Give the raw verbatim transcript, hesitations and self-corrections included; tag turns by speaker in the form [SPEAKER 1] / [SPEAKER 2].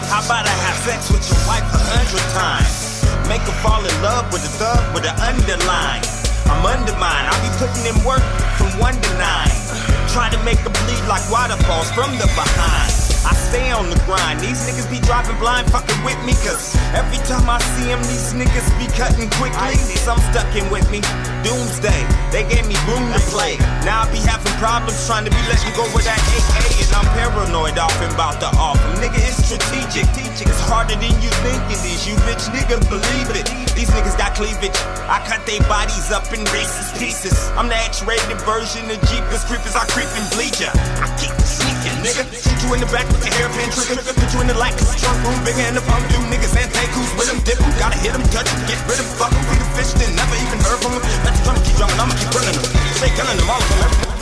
[SPEAKER 1] How about I have sex with your wife a hundred times? Make her fall in love with a thug with an underline. I'm undermined, I be putting in work from one to nine. Try to make her bleed like waterfalls from the behind. I stay on the grind, these niggas be driving blind fucking with me. Cause every time I see them, these niggas be cutting quickly. Some stuck in with me, doomsday, they gave me room to play. Now I be having problems trying to be letting go with that A A. And I'm paranoid often about the offer. Nigga, it's strategic, it's harder than you think it is. You bitch nigga, believe it. These niggas got cleavage, I cut their bodies up in racist pieces. I'm the X-rated version of Jeepers Creepers, I creep and bleach ya. I keep sneaking, nigga. Shoot you in the back with the hairpin trigger. Put you in the light, cause the trunk room bigger. And the pump do niggas and take who's with them. Dip them, gotta hit them, touch them, get rid of them. Fuck them, feed the fish, then never even heard from them. Let the drum keep drumming, I'ma keep running them. Stay gunning them, all of them.